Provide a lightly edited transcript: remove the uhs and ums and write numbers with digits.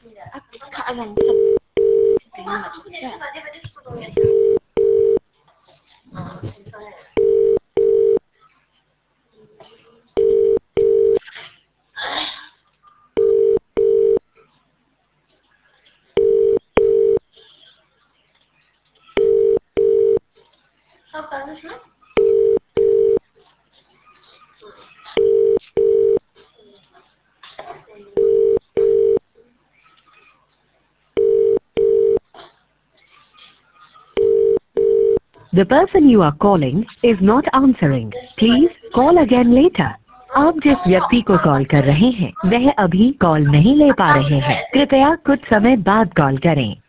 The person you are calling is not answering. Please call again later. आप जिस व्यक्ति को कॉल कर रहे हैं वह अभी कॉल नहीं ले पा रहे हैं। कृपया कुछ समय बाद कॉल करें।